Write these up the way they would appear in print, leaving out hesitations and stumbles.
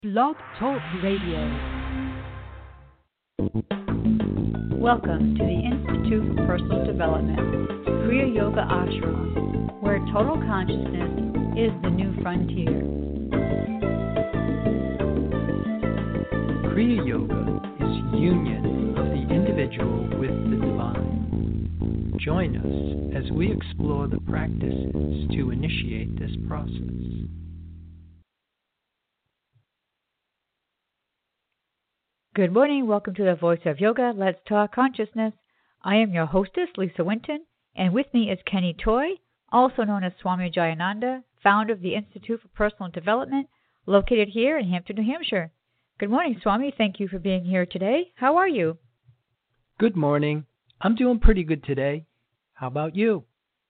Blog Talk Radio. Welcome to the Institute for Personal Development, Kriya Yoga Ashram, where total consciousness is the new frontier. Kriya Yoga is union of the individual with the divine. Join us as we explore the practices to initiate this process. Good morning. Welcome to the Voice of Yoga. Let's Talk Consciousness. I am your hostess, Lisa Winton, and with me is Kenny Toy, also known as Swami Jayananda, founder of the Institute for Personal Development, located here in Hampton, New Hampshire. Good morning, Swami. Thank you for being here today. How are you? Good morning. I'm doing pretty good today. How about you?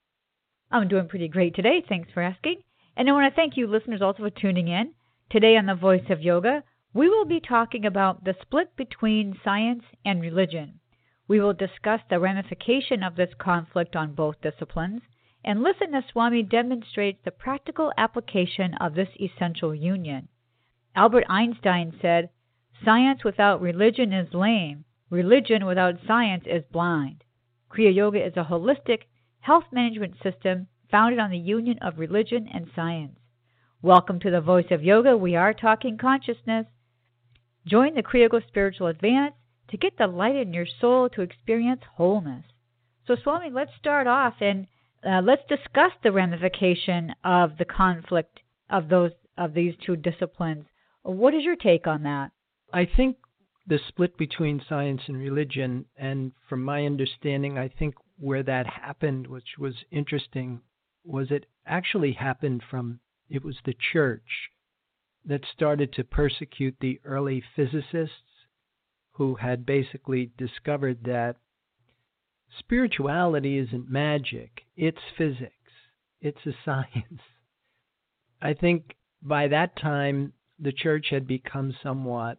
I'm doing pretty great today. Thanks for asking. And I want to thank you, listeners, also for tuning in. Today on the Voice of Yoga, we will be talking about the split between science and religion. We will discuss the ramification of this conflict on both disciplines and listen as Swami demonstrates the practical application of this essential union. Albert Einstein said, "Science without religion is lame. Religion without science is blind." Kriya Yoga is a holistic health management system founded on the union of religion and science. Welcome to the Voice of Yoga. We are talking consciousness. Join the Kriya Yoga Spiritual Advance to get the light in your soul to experience wholeness. So, Swami, let's start off and let's discuss the ramification of the conflict of these two disciplines. What is your take on that? I think the split between science and religion, and from my understanding, I think where that happened, which was interesting, was it actually happened it was the church that started to persecute the early physicists who had basically discovered that spirituality isn't magic, it's physics, it's a science. I think by that time, the church had become somewhat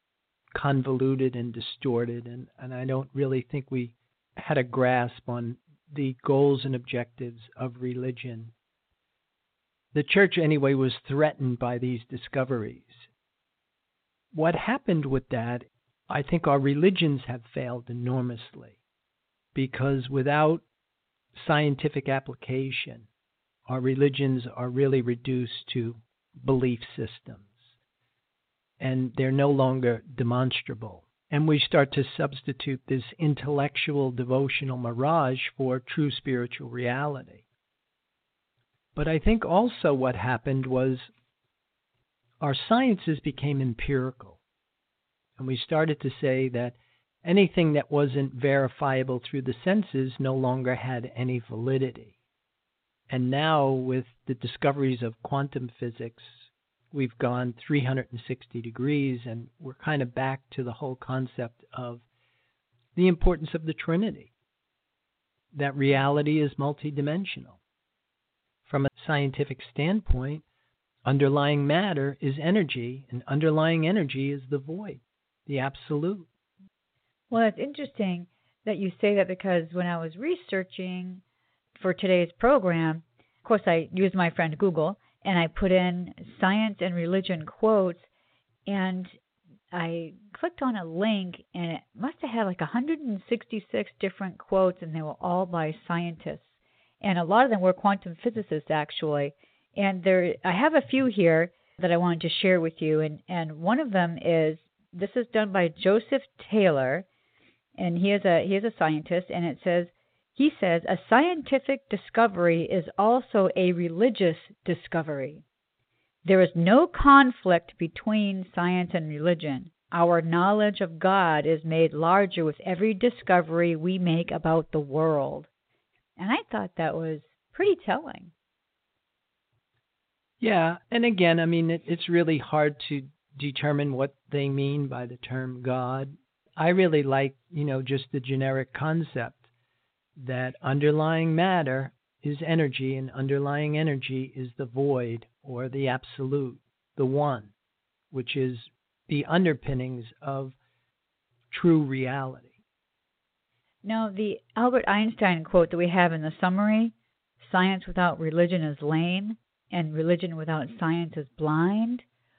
convoluted and distorted, and I don't really think we had a grasp on the goals and objectives of religion. The church, anyway, was threatened by these discoveries. What happened with that, I think our religions have failed enormously, because without scientific application, our religions are really reduced to belief systems, and they're no longer demonstrable. And we start to substitute this intellectual, devotional mirage for true spiritual reality. But I think also what happened was our sciences became empirical. And we started to say that anything that wasn't verifiable through the senses no longer had any validity. And now with the discoveries of quantum physics, we've gone 360 degrees and we're kind of back to the whole concept of the importance of the Trinity, that reality is multidimensional. From a scientific standpoint, underlying matter is energy, and underlying energy is the void, the absolute. Well, it's interesting that you say that, because when I was researching for today's program, of course, I used my friend Google, and I put in science and religion quotes, and I clicked on a link, and it must have had like 166 different quotes, and they were all by scientists. And a lot of them were quantum physicists, actually. And I have a few here that I wanted to share with you. And one of them is, this is done by Joseph Taylor, and he is a scientist. And he says, a scientific discovery is also a religious discovery. There is no conflict between science and religion. Our knowledge of God is made larger with every discovery we make about the world. And I thought that was pretty telling. Yeah, and again, I mean, it's really hard to determine what they mean by the term God. I really like, just the generic concept that underlying matter is energy, and underlying energy is the void or the absolute, the one, which is the underpinnings of true reality. Now, the Albert Einstein quote that we have in the summary, science without religion is lame, and religion without science is blind.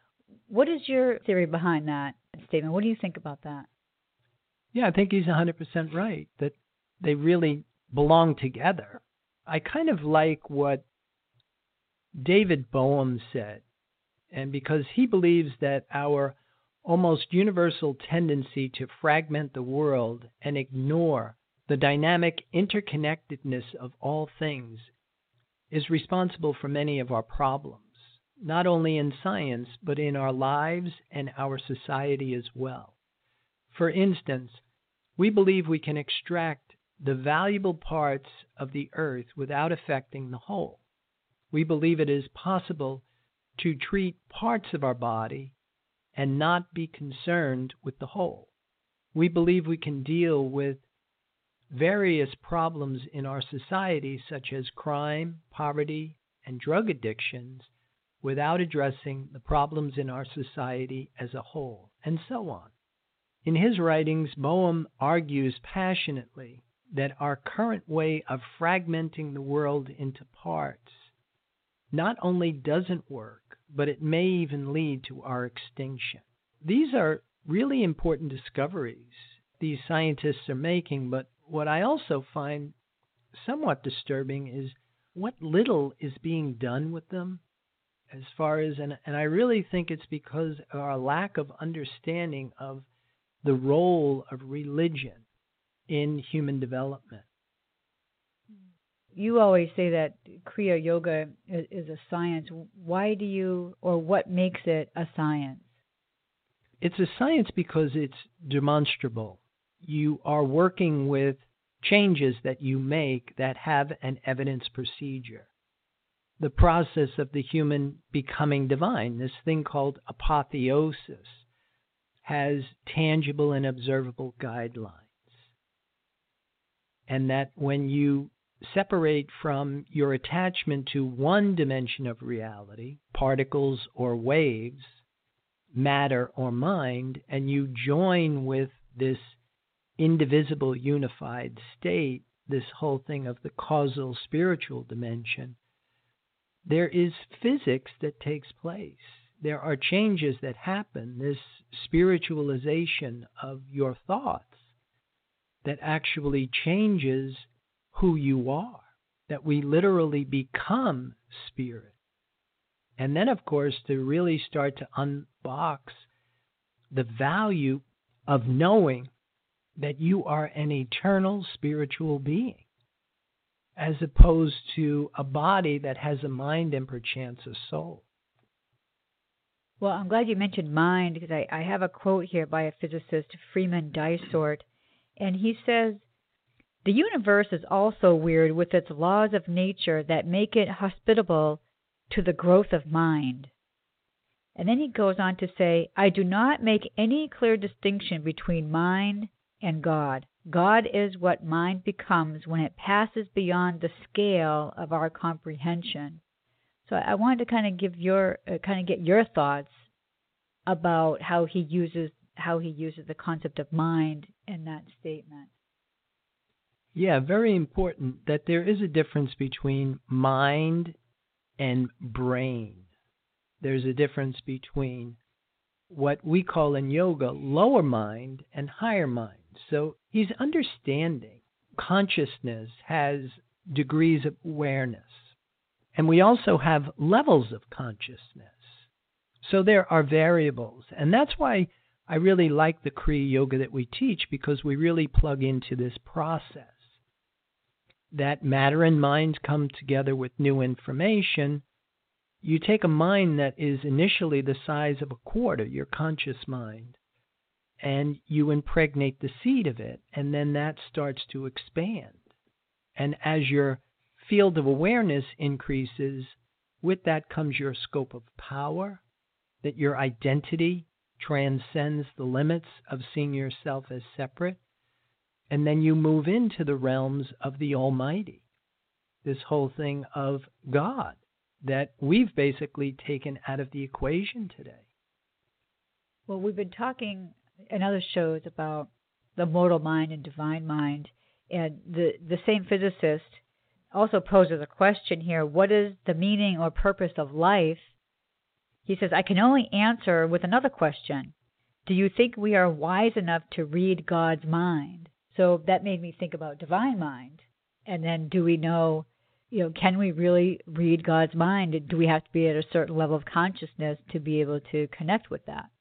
What is your theory behind that statement? What do you think about that? Yeah, I think he's 100% right, that they really belong together. I kind of like what David Bohm said, and because he believes that our almost universal tendency to fragment the world and ignore the dynamic interconnectedness of all things is responsible for many of our problems, not only in science, but in our lives and our society as well. For instance, we believe we can extract the valuable parts of the earth without affecting the whole. We believe it is possible to treat parts of our body and not be concerned with the whole. We believe we can deal with various problems in our society, such as crime, poverty, and drug addictions, without addressing the problems in our society as a whole, and so on. In his writings, Bohm argues passionately that our current way of fragmenting the world into parts not only doesn't work, but it may even lead to our extinction. These are really important discoveries these scientists are making, but what I also find somewhat disturbing is what little is being done with them as far as, and I really think it's because of our lack of understanding of the role of religion in human development. You always say that Kriya Yoga is a science. Why do you, or what makes it a science? It's a science because it's demonstrable. You are working with changes that you make that have an evidence procedure. The process of the human becoming divine, this thing called apotheosis, has tangible and observable guidelines. And that when you separate from your attachment to one dimension of reality, particles or waves, matter or mind, and you join with this indivisible unified state, this whole thing of the causal spiritual dimension, there is physics that takes place. There are changes that happen, this spiritualization of your thoughts that actually changes who you are, that we literally become spirit. And then, of course, to really start to unbox the value of knowing that you are an eternal spiritual being, as opposed to a body that has a mind and perchance a soul. Well, I'm glad you mentioned mind, because I have a quote here by a physicist, Freeman Dysart, and he says, "The universe is also weird with its laws of nature that make it hospitable to the growth of mind." And then he goes on to say, "I do not make any clear distinction between mind and God. God is what mind becomes when it passes beyond the scale of our comprehension." So I wanted to kind of get your thoughts about how he uses the concept of mind in that statement. Yeah, very important that there is a difference between mind and brain. There's a difference between what we call in yoga lower mind and higher mind. So he's understanding consciousness has degrees of awareness. And we also have levels of consciousness. So there are variables. And that's why I really like the Kriya Yoga that we teach, because we really plug into this process. That matter and mind come together with new information. You take a mind that is initially the size of a quarter, your conscious mind, and you impregnate the seed of it, and then that starts to expand. And as your field of awareness increases, with that comes your scope of power, that your identity transcends the limits of seeing yourself as separate, and then you move into the realms of the Almighty, this whole thing of God that we've basically taken out of the equation today. Well, we've been talking in other shows about the mortal mind and divine mind, and the same physicist also poses a question here: what is the meaning or purpose of life? He says, I can only answer with another question. Do you think we are wise enough to read God's mind? So that made me think about divine mind. And then do we know, can we really read God's mind? Do we have to be at a certain level of consciousness to be able to connect with that?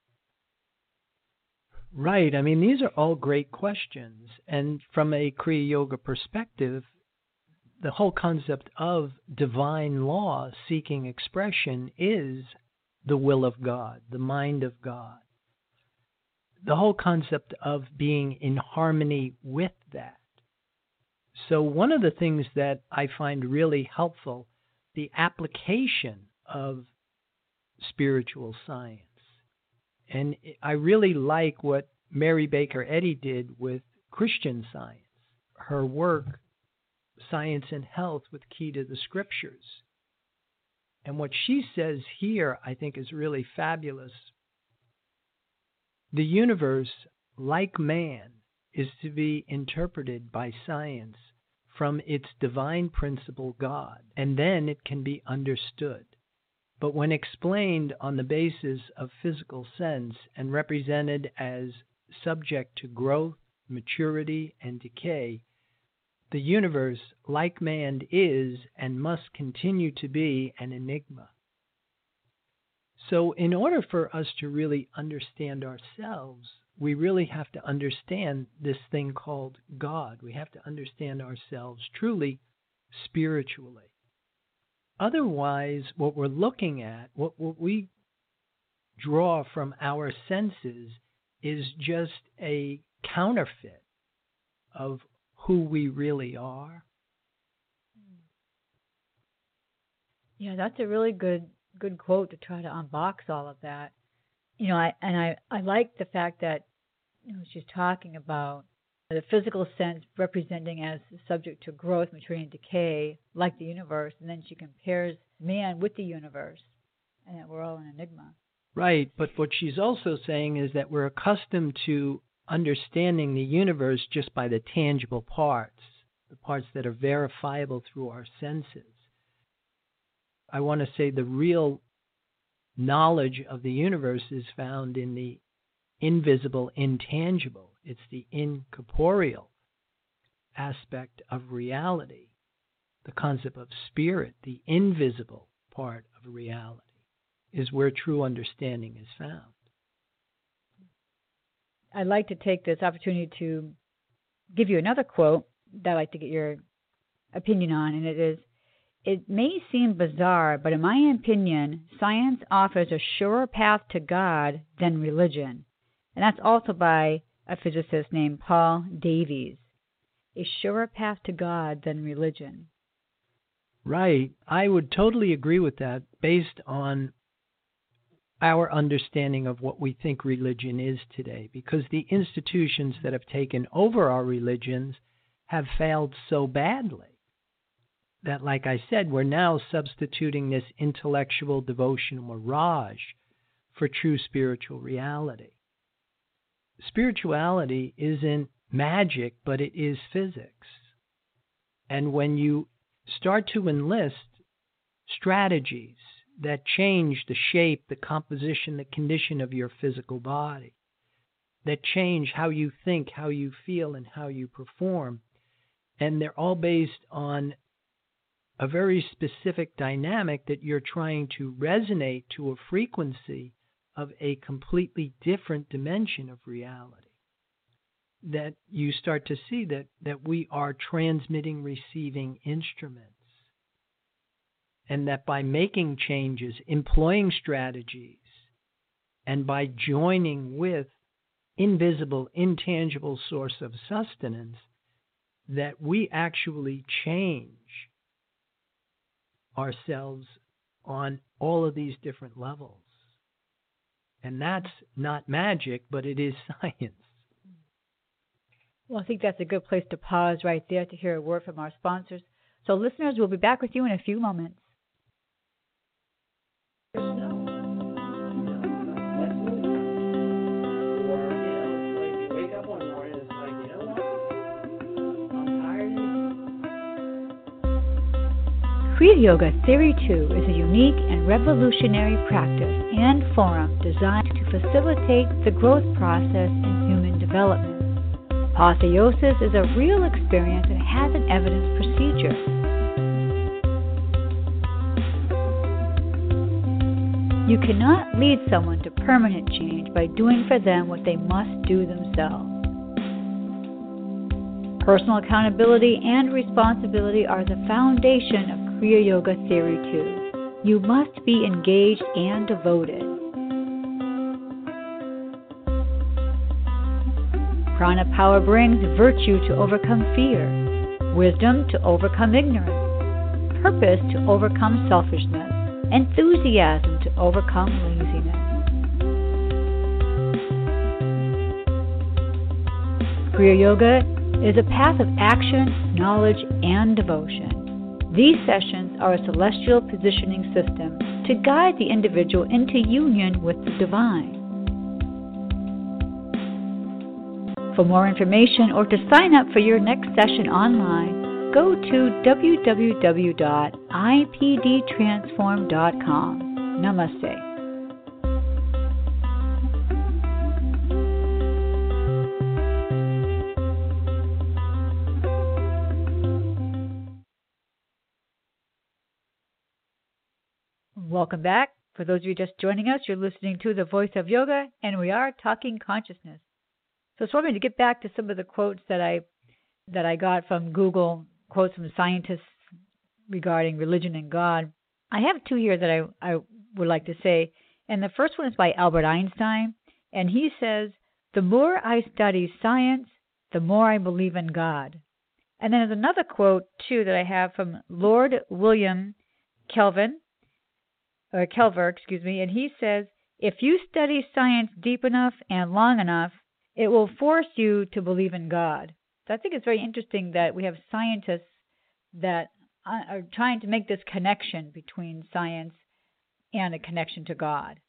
Right. I mean, these are all great questions. And from a Kriya Yoga perspective, the whole concept of divine law seeking expression is the will of God, the mind of God. The whole concept of being in harmony with that. So one of the things that I find really helpful, the application of spiritual science. And I really like what Mary Baker Eddy did with Christian Science. Her work, Science and Health with Key to the Scriptures. And what she says here, I think, is really fabulous. The universe, like man, is to be interpreted by science from its divine principle, God, and then it can be understood. But when explained on the basis of physical sense and represented as subject to growth, maturity, and decay, the universe, like man, is and must continue to be an enigma. So in order for us to really understand ourselves, we really have to understand this thing called God. We have to understand ourselves truly spiritually. Otherwise, what we're looking at, what we draw from our senses is just a counterfeit of who we really are. Yeah, that's a really good quote to try to unbox all of that. I like the fact that she's talking about the physical sense representing as subject to growth, maturity, and decay, like the universe, and then she compares man with the universe, and that we're all an enigma. Right, but what she's also saying is that we're accustomed to understanding the universe just by the tangible parts, the parts that are verifiable through our senses. I want to say the real knowledge of the universe is found in the invisible, intangible. It's the incorporeal aspect of reality, the concept of spirit, the invisible part of reality, is where true understanding is found. I'd like to take this opportunity to give you another quote that I'd like to get your opinion on, and it is, "It may seem bizarre, but in my opinion, science offers a surer path to God than religion." And that's also by a physicist named Paul Davies. A surer path to God than religion. Right. I would totally agree with that based on our understanding of what we think religion is today, because the institutions that have taken over our religions have failed so badly that, like I said, we're now substituting this intellectual devotional mirage for true spiritual reality. Spirituality isn't magic, but it is physics. And when you start to enlist strategies that change the shape, the composition, the condition of your physical body, that change how you think, how you feel, and how you perform, and they're all based on a very specific dynamic that you're trying to resonate to a frequency of a completely different dimension of reality, that you start to see that we are transmitting, receiving instruments. And that by making changes, employing strategies, and by joining with invisible, intangible source of sustenance, that we actually change ourselves on all of these different levels. And that's not magic, but it is science. Well, I think that's a good place to pause right there to hear a word from our sponsors. So listeners, we'll be back with you in a few moments. Kriya Yoga Theory 2 is a unique and revolutionary practice and forum designed to facilitate the growth process in human development. Apotheosis is a real experience and has an evidence procedure. You cannot lead someone to permanent change by doing for them what they must do themselves. Personal accountability and responsibility are the foundation of Kriya Yoga Theory 2. You must be engaged and devoted. Prana power brings virtue to overcome fear, wisdom to overcome ignorance, purpose to overcome selfishness, enthusiasm to overcome laziness. Kriya Yoga is a path of action, knowledge, and devotion. These sessions are a celestial positioning system to guide the individual into union with the divine. For more information or to sign up for your next session online, go to www.ipdtransform.com. Namaste. Welcome back. For those of you just joining us, you're listening to The Voice of Yoga, and we are talking consciousness. So it's wanting to get back to some of the quotes that I got from Google, quotes from scientists regarding religion and God. I have two here that I would like to say, and the first one is by Albert Einstein, and he says, "The more I study science, the more I believe in God." And then there's another quote, too, that I have from Lord William Kelvin, and he says, "If you study science deep enough and long enough, it will force you to believe in God." So I think it's very interesting that we have scientists that are trying to make this connection between science and a connection to God.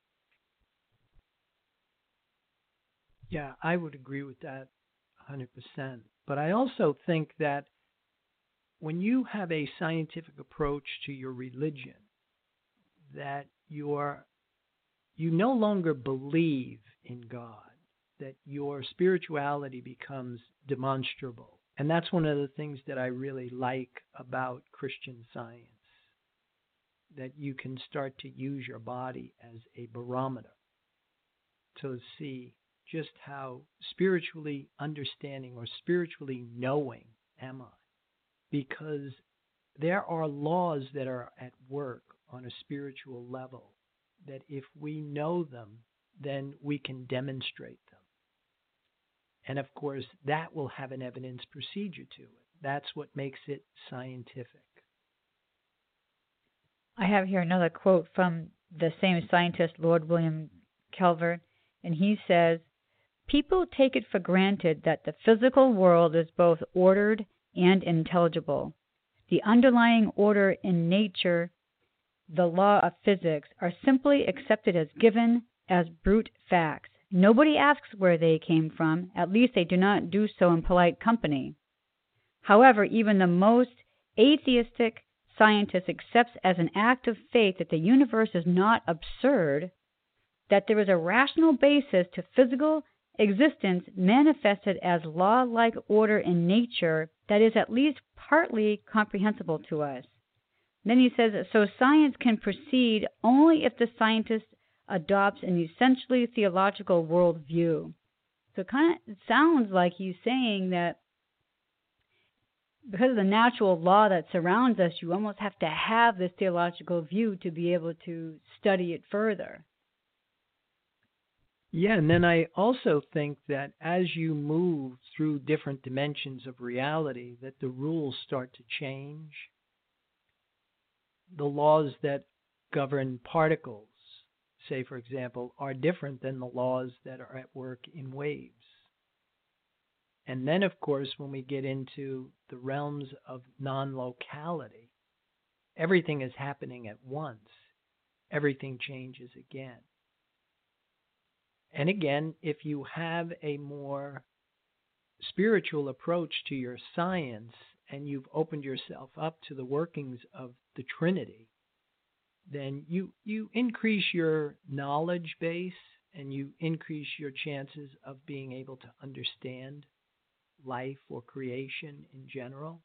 Yeah, I would agree with that 100%. But I also think that when you have a scientific approach to your religion, that you no longer believe in God, that your spirituality becomes demonstrable. And that's one of the things that I really like about Christian Science, that you can start to use your body as a barometer to see just how spiritually understanding or spiritually knowing am I. Because there are laws that are at work on a spiritual level that if we know them, then we can demonstrate them. And of course, that will have an evidence procedure to it. That's what makes it scientific. I have here another quote from the same scientist, Lord William Kelvin, and he says, "People take it for granted that the physical world is both ordered and intelligible. The underlying order in nature, the law of physics, are simply accepted as given, as brute facts. Nobody asks where they came from. At least they do not do so in polite company. However, even the most atheistic scientist accepts as an act of faith that the universe is not absurd, that there is a rational basis to physical existence manifested as law-like order in nature that is at least partly comprehensible to us." Then he says, "So science can proceed only if the scientist adopts an essentially theological worldview." So it sounds like he's saying that because of the natural law that surrounds us, you almost have to have this theological view to be able to study it further. Yeah, and then I also think that as you move through different dimensions of reality, that the rules start to change. The laws that govern particles, say, for example, are different than the laws that are at work in waves. And then, of course, when we get into the realms of non-locality, everything is happening at once. Everything changes again. And again, if you have a more spiritual approach to your science and you've opened yourself up to the workings of the Trinity, then you increase your knowledge base and you increase your chances of being able to understand life or creation in general.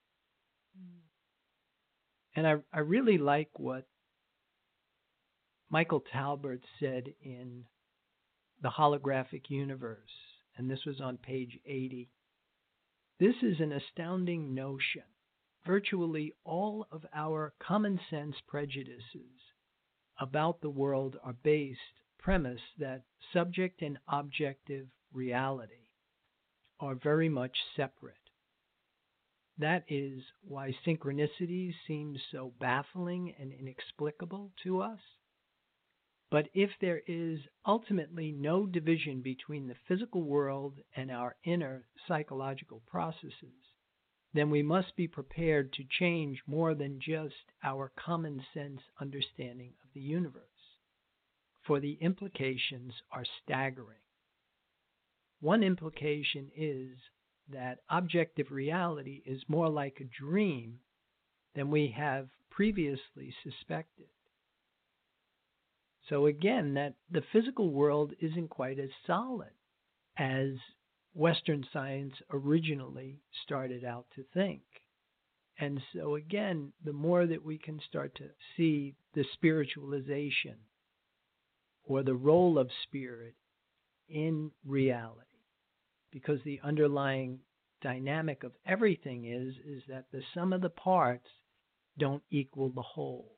And I really like what Michael Talbert said in The Holographic Universe, and this was on page 80. This is an astounding notion. Virtually all of our common sense prejudices about the world are premise that subject and objective reality are very much separate. That is why synchronicities seem so baffling and inexplicable to us. But if there is ultimately no division between the physical world and our inner psychological processes, then we must be prepared to change more than just our common sense understanding of the universe, for the implications are staggering. One implication is that objective reality is more like a dream than we have previously suspected. So again, that the physical world isn't quite as solid as Western science originally started out to think. And so again, the more that we can start to see the spiritualization or the role of spirit in reality, because the underlying dynamic of everything is that the sum of the parts don't equal the whole.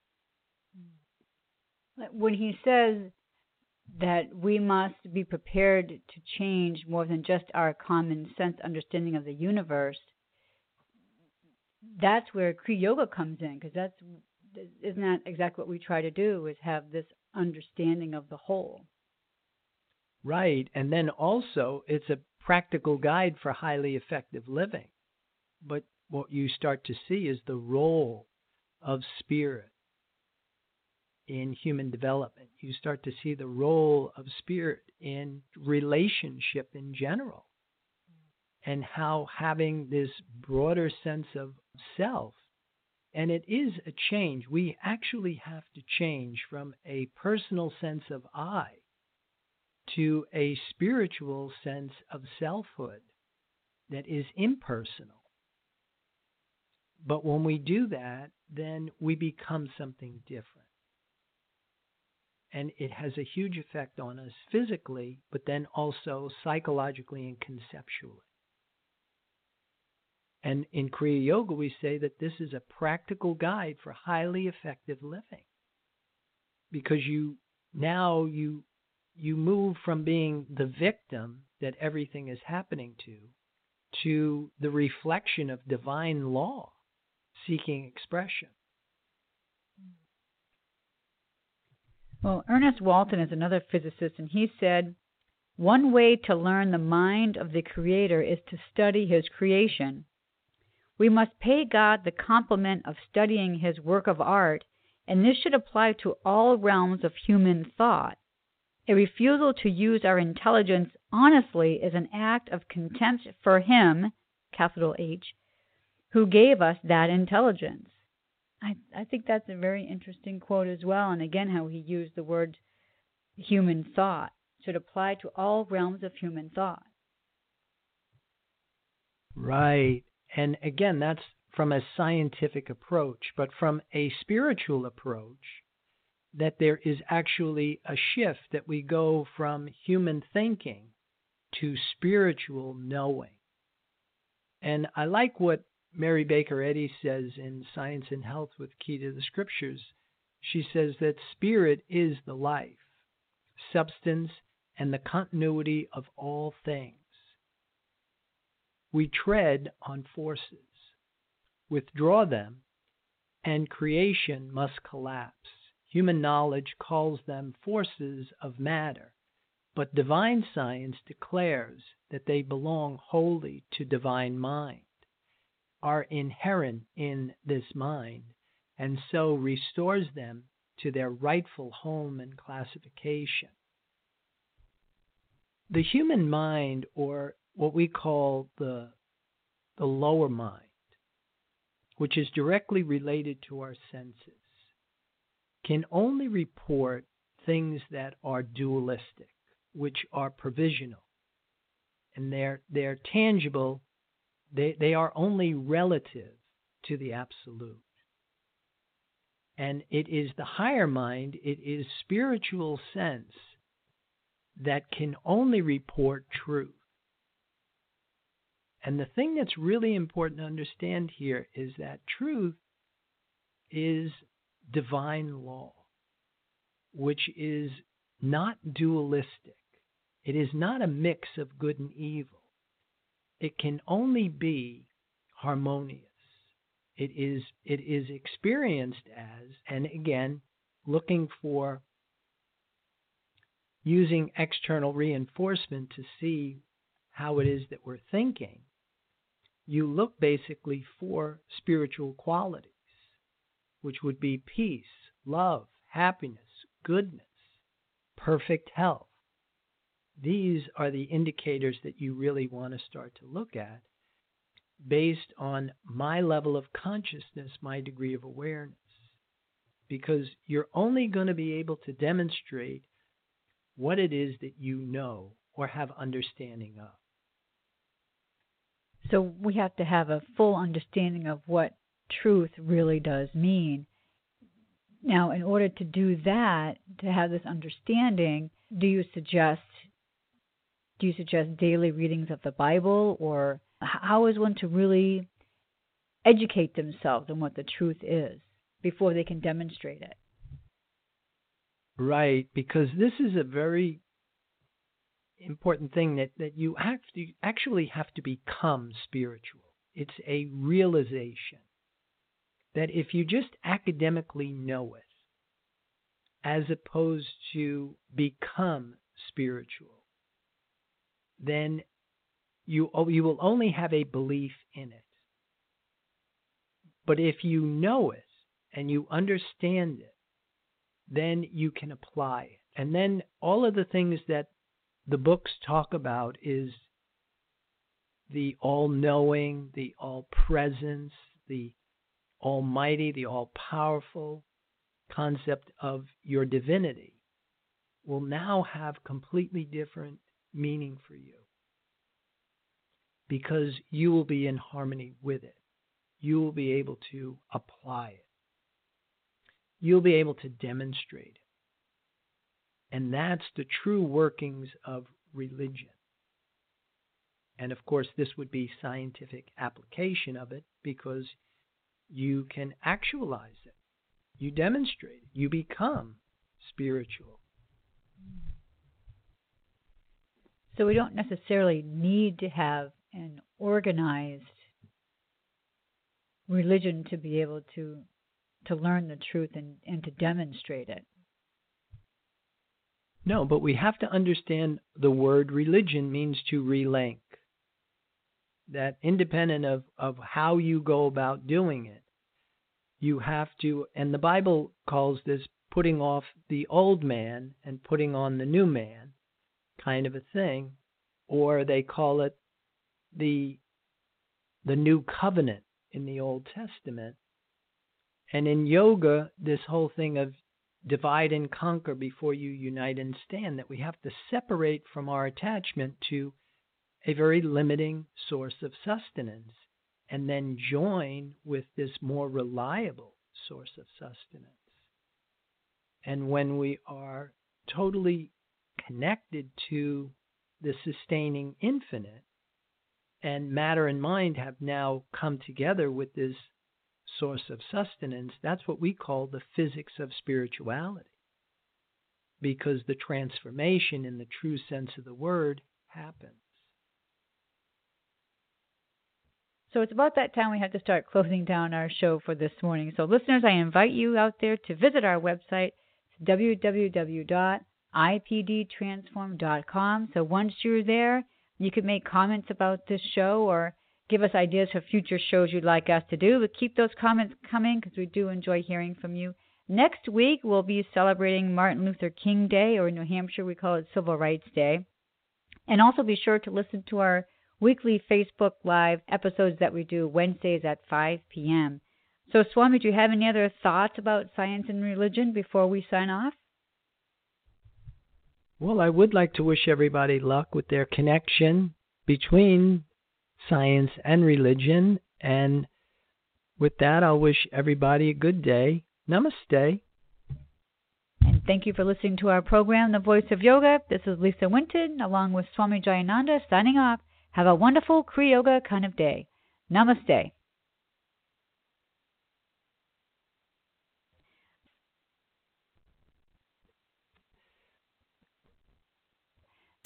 When he says that we must be prepared to change more than just our common sense understanding of the universe, that's where Kriya Yoga comes in, because isn't that exactly what we try to do, is have this understanding of the whole. Right, and then also it's a practical guide for highly effective living. But what you start to see is the role of spirit in human development. You start to see the role of spirit in relationship in general, and how having this broader sense of self, and it is a change. We actually have to change from a personal sense of I to a spiritual sense of selfhood that is impersonal. But when we do that, then we become something different. And it has a huge effect on us physically, but then also psychologically and conceptually. And in Kriya Yoga, we say that this is a practical guide for highly effective living. Because you move from being the victim that everything is happening to the reflection of divine law seeking expression. Well, Ernest Walton is another physicist, and he said, one way to learn the mind of the Creator is to study His creation. We must pay God the compliment of studying His work of art, and this should apply to all realms of human thought. A refusal to use our intelligence honestly is an act of contempt for Him, capital H, who gave us that intelligence. I think that's a very interesting quote as well, and again how he used the word human thought should apply to all realms of human thought. Right. And again, that's from a scientific approach, but from a spiritual approach, that there is actually a shift, that we go from human thinking to spiritual knowing. And I like what Mary Baker Eddy says in Science and Health with Key to the Scriptures. She says that spirit is the life, substance, and the continuity of all things. We tread on forces, withdraw them, and creation must collapse. Human knowledge calls them forces of matter, but divine science declares that they belong wholly to divine mind, are inherent in this mind, and so restores them to their rightful home and classification. The human mind, or what we call the lower mind, which is directly related to our senses, can only report things that are dualistic, which are provisional. And they're tangible. They are only relative to the absolute. And it is the higher mind, it is spiritual sense that can only report truth. And the thing that's really important to understand here is that truth is divine law, which is not dualistic. It is not a mix of good and evil. It can only be harmonious. It is experienced as, and again, looking for using external reinforcement to see how it is that we're thinking. You look basically for spiritual qualities, which would be peace, love, happiness, goodness, perfect health. These are the indicators that you really want to start to look at based on my level of consciousness, my degree of awareness. Because you're only going to be able to demonstrate what it is that you know or have understanding of. So we have to have a full understanding of what truth really does mean. Now, in order to do that, to have this understanding, do you suggest daily readings of the Bible, or how is one to really educate themselves on what the truth is before they can demonstrate it? Right, because this is a very important thing that you actually have to become spiritual. It's a realization that if you just academically know it, as opposed to become spiritual, then you will only have a belief in it. But if you know it and you understand it, then you can apply it. And then all of the things that the books talk about is the all-knowing, the all-presence, the almighty, the all-powerful concept of your divinity will now have completely different meaning for you, because you will be in harmony with it. You will be able to apply it. You'll be able to demonstrate it. And that's the true workings of religion. And of course, this would be scientific application of it, because you can actualize it. You demonstrate it. You become spiritual. So we don't necessarily need to have an organized religion to be able to learn the truth and to demonstrate it. No, but we have to understand the word religion means to relink. That independent of how you go about doing it, you have to, and the Bible calls this putting off the old man and putting on the new man kind of a thing, or they call it the new covenant in the Old Testament. And in yoga, this whole thing of divide and conquer before you unite and stand, that we have to separate from our attachment to a very limiting source of sustenance and then join with this more reliable source of sustenance. And when we are totally connected to the sustaining infinite, and matter and mind have now come together with this source of sustenance, that's what we call the physics of spirituality. Because the transformation in the true sense of the word happens. So it's about that time we have to start closing down our show for this morning. So listeners, I invite you out there to visit our website, www.ipdtransform.com. So once you're there, you can make comments about this show or give us ideas for future shows you'd like us to do. But keep those comments coming, because we do enjoy hearing from you. Next week, we'll be celebrating Martin Luther King Day, or in New Hampshire, we call it Civil Rights Day. And also be sure to listen to our weekly Facebook Live episodes that we do Wednesdays at 5 p.m. So, Swami, do you have any other thoughts about science and religion before we sign off? Well, I would like to wish everybody luck with their connection between science and religion. And with that, I'll wish everybody a good day. Namaste. And thank you for listening to our program, The Voice of Yoga. This is Lisa Winton, along with Swami Jayananda, signing off. Have a wonderful Kriya Yoga kind of day. Namaste.